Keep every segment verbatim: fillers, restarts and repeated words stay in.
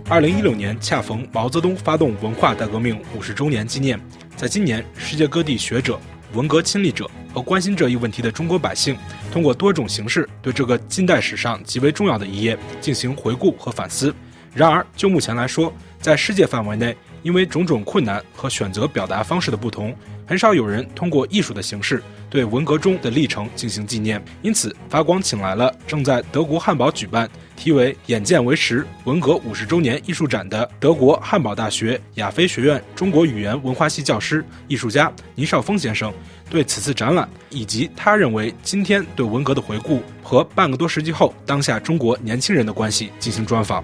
二零一六年恰逢毛泽东发动文化大革命五十周年纪念，在今年，世界各地学者、文革亲历者和关心这一问题的中国百姓，通过多种形式对这个近代史上极为重要的一页进行回顾和反思。然而，就目前来说，在世界范围内，因为种种困难和选择表达方式的不同，很少有人通过艺术的形式对文革中的历程进行纪念。因此，法广请来了正在德国汉堡举办题为“眼见为实：文革五十周年艺术展”的德国汉堡大学亚非学院中国语言文化系教师、艺术家倪少峰先生，对此次展览以及他认为今天对文革的回顾和半个多世纪后当下中国年轻人的关系进行专访。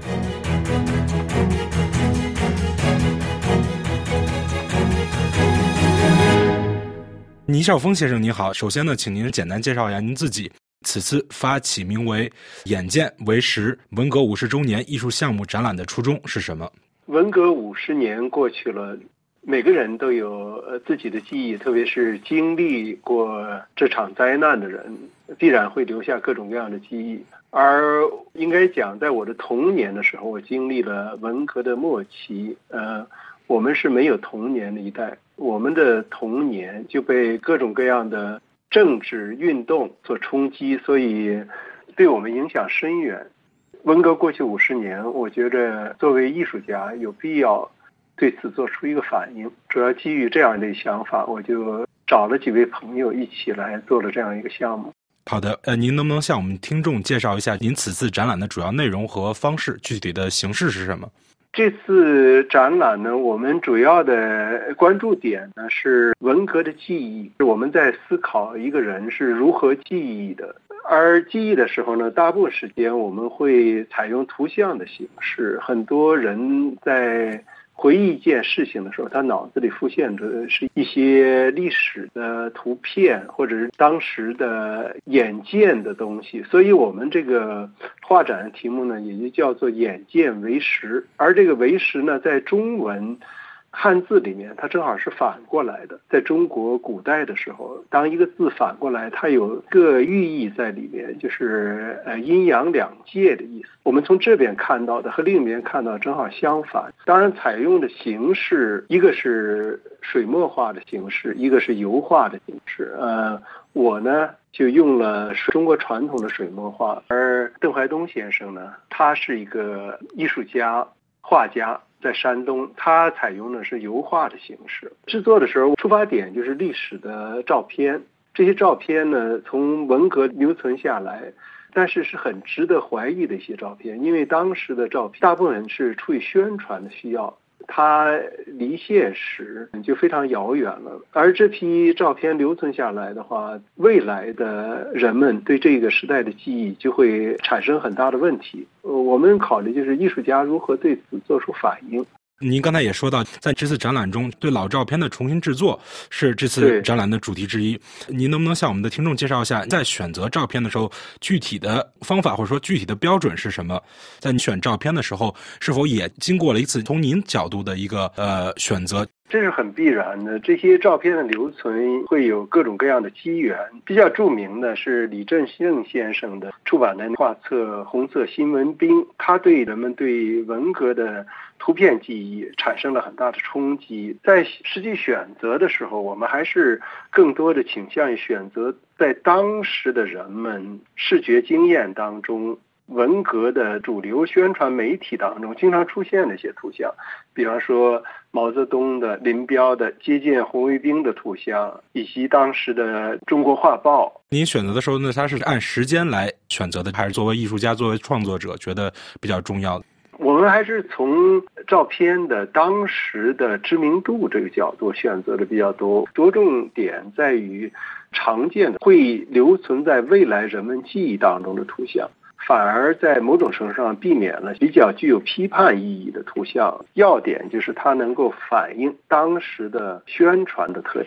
倪少峰先生您好，首先呢，请您简单介绍一下您自己。此次发起名为“眼见为实：文革五十周年艺术项目展览”的初衷是什么？ 文革五十年过去了，每个人都有自己的记忆，特别是经历过这场灾难的人，必然会留下各种各样的记忆。而应该讲，在我的童年的时候，我经历了文革的末期，呃，我们是没有童年的一代，我们的童年就被各种各样的政治运动所冲击，所以对我们影响深远。文革过去五十年，我觉得作为艺术家有必要对此做出一个反应。主要基于这样的想法，我就找了几位朋友一起来做了这样一个项目。 好的，呃，您能不能向我们听众介绍一下您此次展览的主要内容和方式，具体的形式是什么？ 这次展览呢，我们主要的关注点呢是文革的记忆。我们在思考一个人是如何记忆的，而记忆的时候呢，大部分时间我们会采用图像的形式。很多人在回忆一件事情的时候，他脑子里浮现着是一些历史的图片，或者是当时的眼见的东西。所以我们这个画展的题目呢，也就叫做眼见为实。而这个为实呢，在中文汉字里面，它正好是反过来的。在中国古代的时候，当一个字反过来，它有个寓意在里面，就是呃阴阳两界的意思。我们从这边看到的和另一边看到的正好相反。当然，采用的形式，一个是水墨画的形式，一个是油画的形式。呃，我呢就用了中国传统的水墨画，而邓怀东先生呢，他是一个艺术家、画家。在山东，他采用的是油画的形式。制作的时候，出发点就是历史的照片。这些照片呢，从文革留存下来，但是是很值得怀疑的一些照片，因为当时的照片大部分是出于宣传的需要，它离现实就非常遥远了。而这批照片留存下来的话，未来的人们对这个时代的记忆就会产生很大的问题。我们考虑就是艺术家如何对此做出反应。 您刚才也说到，在这次展览中，对老照片的重新制作是这次展览的主题之一。您能不能向我们的听众介绍一下，在选择照片的时候，具体的方法或者说具体的标准是什么？在你选照片的时候，是否也经过了一次从您角度的一个呃选择？ 这是很必然的。这些照片的留存会有各种各样的机缘。比较著名的是李振兴先生的出版的画册《红色新闻兵》，他对人们对文革的图片记忆产生了很大的冲击。在实际选择的时候，我们还是更多的倾向于选择在当时的人们视觉经验当中，文革的主流宣传媒体当中经常出现的一些图像，比方说毛泽东的、林彪的接见红卫兵的图像，以及当时的中国画报。 您选择的时候呢，它是按时间来选择的，还是作为艺术家、作为创作者觉得比较重要的？ 我们还是从照片的当时的知名度这个角度选择的比较多，着重点在于常见的会留存在未来人们记忆当中的图像，反而在某种程度上避免了比较具有批判意义的图像。要点就是它能够反映当时的宣传的特点。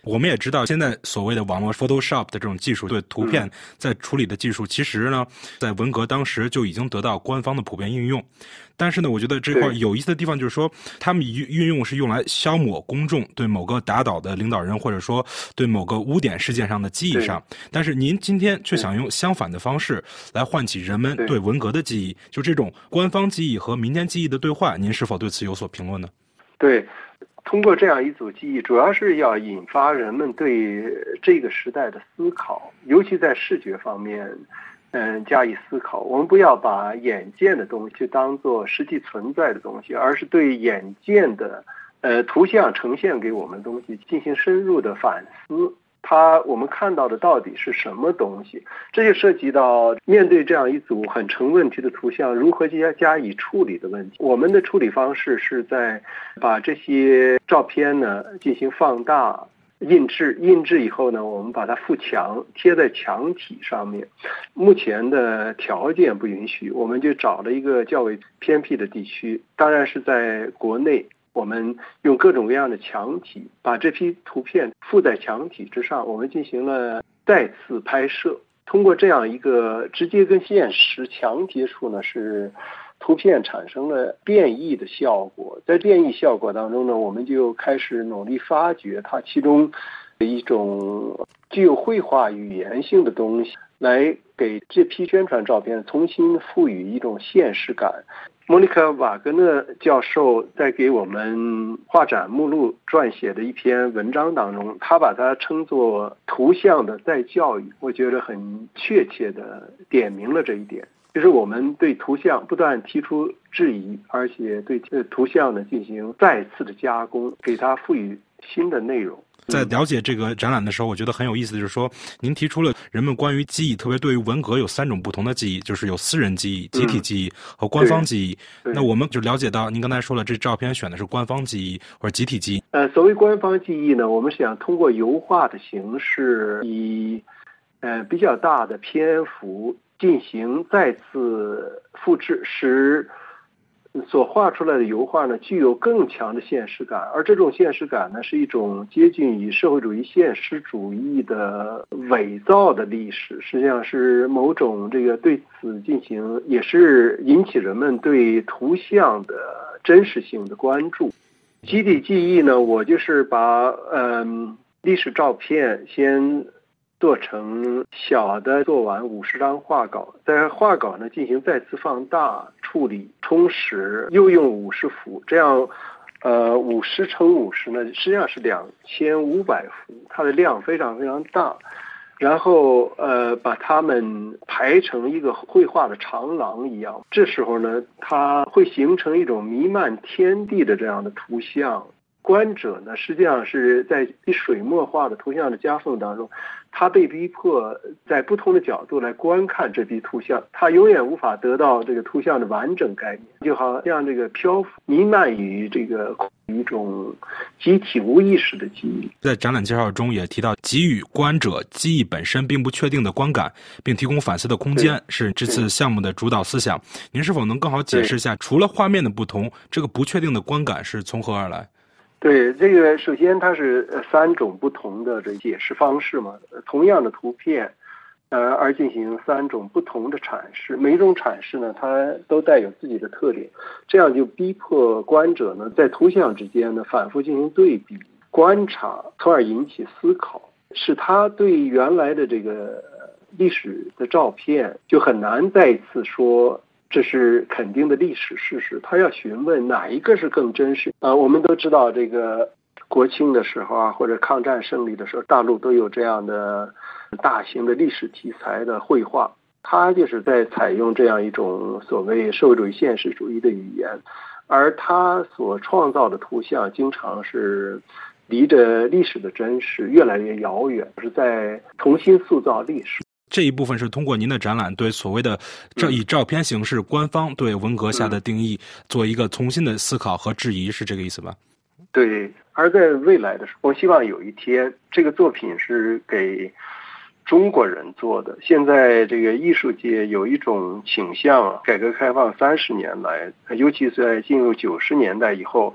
我们也知道，现在所谓的网络 Photoshop 的这种技术，对图片在处理的技术，其实呢，在文革当时就已经得到官方的普遍应用。但是呢，我觉得这块有意思的地方就是说，他们运用是用来消磨公众对某个打倒的领导人，或者说对某个污点事件上的记忆上。但是您今天却想用相反的方式来唤起人们对文革的记忆，就这种官方记忆和民间记忆的对话，您是否对此有所评论呢？ 对。通过这样一组记忆，主要是要引发人们对这个时代的思考，尤其在视觉方面，嗯，加以思考。我们不要把眼见的东西当作实际存在的东西，而是对眼见的，呃，图像呈现给我们的东西进行深入的反思。它我们看到的到底是什么东西？这就涉及到面对这样一组很成问题的图像，如何加加以处理的问题。我们的处理方式是在把这些照片呢进行放大、印制，印制以后呢，我们把它附墙，贴在墙体上面。目前的条件不允许，我们就找了一个较为偏僻的地区，当然是在国内。我们用各种各样的墙体把这批图片附在墙体之上，我们进行了再次拍摄。通过这样一个直接跟现实强接触呢，是图片产生了变异的效果。在变异效果当中呢，我们就开始努力发掘它其中一种具有绘画语言性的东西，来给这批宣传照片重新赋予一种现实感。莫妮卡·瓦格纳教授在给我们画展目录撰写的一篇文章当中，他把它称作图像的再教育，我觉得很确切地点明了这一点，就是我们对图像不断提出质疑，而且对图像呢进行再次的加工，给它赋予新的内容。 在了解这个展览的时候，我觉得很有意思，就是说您提出了人们关于记忆，特别对于文革有三种不同的记忆，就是有私人记忆、集体记忆和官方记忆。嗯、那我们就了解到，您刚才说了，这照片选的是官方记忆或者集体记忆。 呃，所谓官方记忆呢，我们是想通过油画的形式，以呃比较大的篇幅进行再次复制，使所画出来的油画呢，具有更强的现实感，而这种现实感呢，是一种接近于社会主义现实主义的伪造的历史，实际上是某种这个对此进行，也是引起人们对图像的真实性的关注。集体记忆呢，我就是把嗯历史照片先做成小的，做完五十张画稿，在画稿呢进行再次放大、处理、充实，又用五十幅，这样，呃，五十乘五十呢，实际上是两千五百幅，它的量非常非常大。然后，呃，把它们排成一个绘画的长廊一样。这时候呢，它会形成一种弥漫天地的这样的图像。观者呢，实际上是在水墨画的图像的夹缝当中，他被逼迫在不同的角度来观看这批图像，他永远无法得到这个图像的完整概念，就好像这个漂浮弥漫于这个一种集体无意识的记忆。 在展览介绍中也提到，给予观者记忆本身并不确定的观感，并提供反思的空间，是这次项目的主导思想。您是否能更好解释一下，除了画面的不同，这个不确定的观感是从何而来？ 对，这个首先它是三种不同的这解释方式嘛，同样的图片，呃，而进行三种不同的阐释，每一种阐释呢，它都带有自己的特点，这样就逼迫观者呢，在图像之间呢反复进行对比、观察，从而引起思考，使他对原来的这个历史的照片就很难再一次说这是肯定的历史事实，他要询问哪一个是更真实啊？我们都知道，这个国庆的时候啊，或者抗战胜利的时候，大陆都有这样的大型的历史题材的绘画，它就是在采用这样一种所谓社会主义现实主义的语言，而它所创造的图像经常是离着历史的真实越来越遥远，是在重新塑造历史。 这一部分是通过您的展览对所谓的这以照片形式官方对文革下的定义做一个重新的思考和质疑，是这个意思吧？ 对，而在未来的时候，我希望有一天这个作品是给中国人做的。现在这个艺术界有一种倾向，改革开放三十年来，尤其是在进入九十年代以后，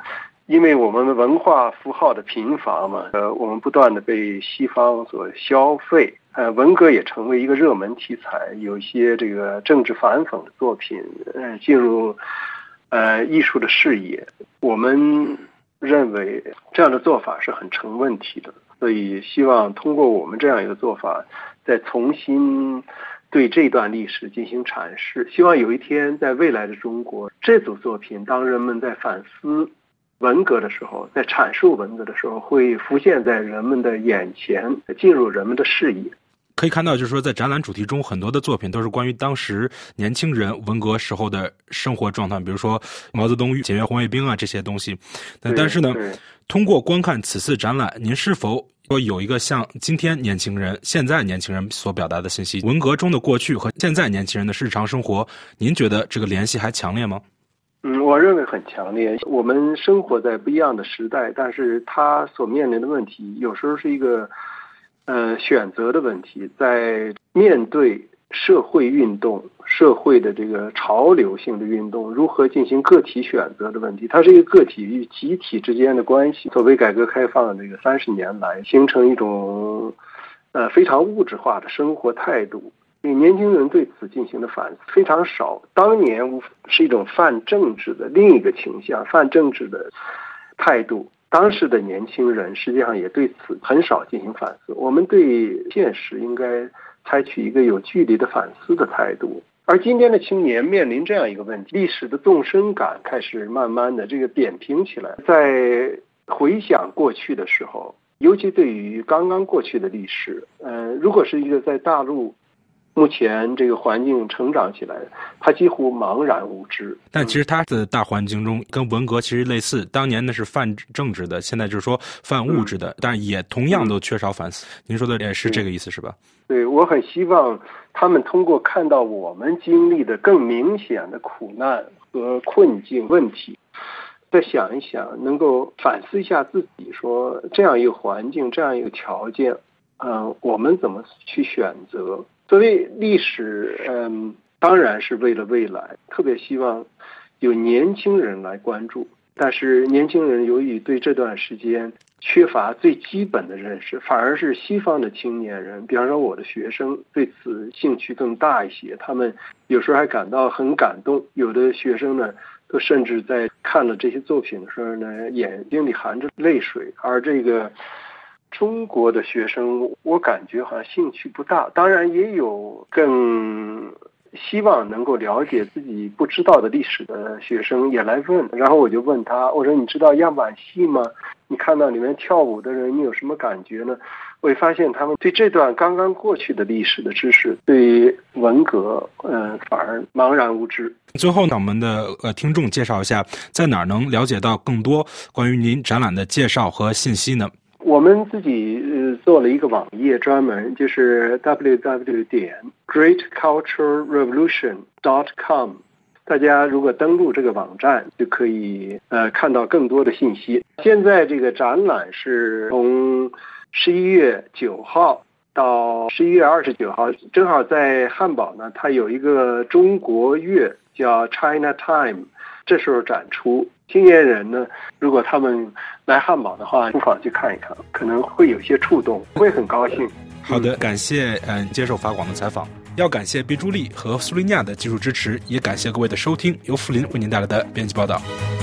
因为我们的文化符号的贫乏嘛，呃，我们不断的被西方所消费，呃，文革也成为一个热门题材，有一些这个政治反讽的作品，呃，进入呃艺术的视野。我们认为这样的做法是很成问题的，所以希望通过我们这样一个做法，再重新对这段历史进行阐释。希望有一天在未来的中国，这组作品当人们在反思文革的时候，在阐述文革的时候，会浮现在人们的眼前，进入人们的视野。 可以看到，就是说在展览主题中，很多的作品都是关于当时年轻人文革时候的生活状态，比如说毛泽东检阅红卫兵啊这些东西。但是呢，通过观看此次展览，您是否说有一个像今天年轻人、现在年轻人所表达的信息，文革中的过去和现在年轻人的日常生活，您觉得这个联系还强烈吗？ 嗯，我认为很强烈。我们生活在不一样的时代，但是他所面临的问题，有时候是一个呃选择的问题。在面对社会运动、社会的这个潮流性的运动，如何进行个体选择的问题，它是一个个体与集体之间的关系。所谓改革开放这个三十年来，形成一种呃非常物质化的生活态度。年轻人对此进行的反思非常少。当年是一种泛政治的另一个倾向，泛政治的态度。当时的年轻人实际上也对此很少进行反思。我们对现实应该采取一个有距离的反思的态度。而今天的青年面临这样一个问题，历史的纵深感开始慢慢的这个扁平起来。在回想过去的时候，尤其对于刚刚过去的历史，呃，如果是一个在大陆目前这个环境成长起来，他几乎茫然无知。 但其实他的大环境中跟文革其实类似，当年那是泛政治的，现在就是说泛物质的，嗯、但也同样都缺少反思。嗯、您说的也是这个意思是吧？ 对，我很希望他们通过看到我们经历的更明显的苦难和困境问题，再想一想，能够反思一下自己，说这样一个环境，这样一个条件，嗯、呃，我们怎么去选择？所谓历史，嗯，当然是为了未来，特别希望有年轻人来关注。但是年轻人由于对这段时间缺乏最基本的认识，反而是西方的青年人，比方说我的学生，对此兴趣更大一些。他们有时候还感到很感动，有的学生呢，都甚至在看了这些作品的时候呢，眼睛里含着泪水。而这个中国的学生，我感觉好像兴趣不大。当然也有更希望能够了解自己不知道的历史的学生也来问，然后我就问他，我说你知道样板戏吗？你看到里面跳舞的人，你有什么感觉呢？我会发现他们对这段刚刚过去的历史的知识，对于文革，呃，反而茫然无知。 最后呢，我们的呃听众介绍一下，在哪儿能了解到更多关于您展览的介绍和信息呢？ 我们自己呃做了一个网页，专门就是 double-u double-u double-u 点 great culture revolution dot com。大家如果登录这个网站，就可以呃看到更多的信息。现在这个展览是从十一月九号到十一月二十九号，正好在汉堡呢，它有一个中国月叫 China Time， 这时候展出。青年人呢，如果他们来汉堡的话，不妨去看一看，可能会有些触动，会很高兴。 好的，感谢嗯、呃、接受法广的采访，要感谢毕朱丽和苏利亚的技术支持，也感谢各位的收听，由傅林为您带来的编辑报道。